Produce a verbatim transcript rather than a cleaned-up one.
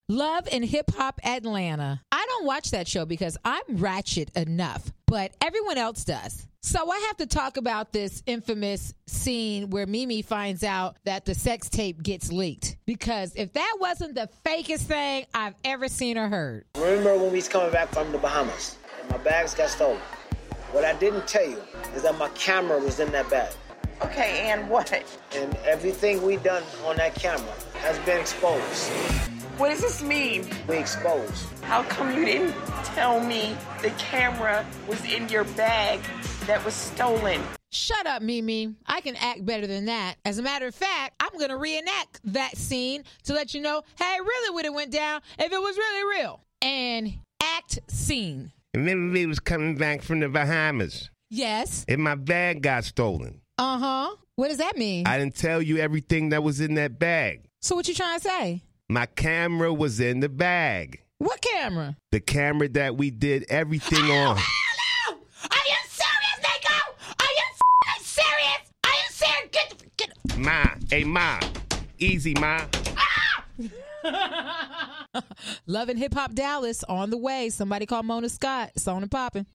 Love and Hip Hop Atlanta. I don't watch that show because I'm ratchet enough, but everyone else does. So I have to talk about this infamous scene where Mimi finds out that the sex tape gets leaked. Because if that wasn't the fakest thing I've ever seen or heard. Remember when we was coming back from the Bahamas and my bags got stolen? What I didn't tell you is that my camera was in that bag. Okay, and what? And everything we done on that camera has been exposed. What does this mean? We exposed. How come you didn't tell me the camera was in your bag that was stolen? Shut up, Mimi. I can act better than that. As a matter of fact, I'm going to reenact that scene to let you know how it really would have went down if it was really real. And act scene. Remember we was coming back from the Bahamas. Yes. And my bag got stolen. Uh-huh. What does that mean? I didn't tell you everything that was in that bag. So what you trying to say? My camera was in the bag. What camera? The camera that we did everything oh, on. Hell no! Are you serious, Nico? Are you f***ing serious? Are you serious? Get, get. Ma, hey, Ma. Easy, Ma. Ah! Love and Hip Hop Dallas on the way. Somebody call Mona Scott. It's on and popping.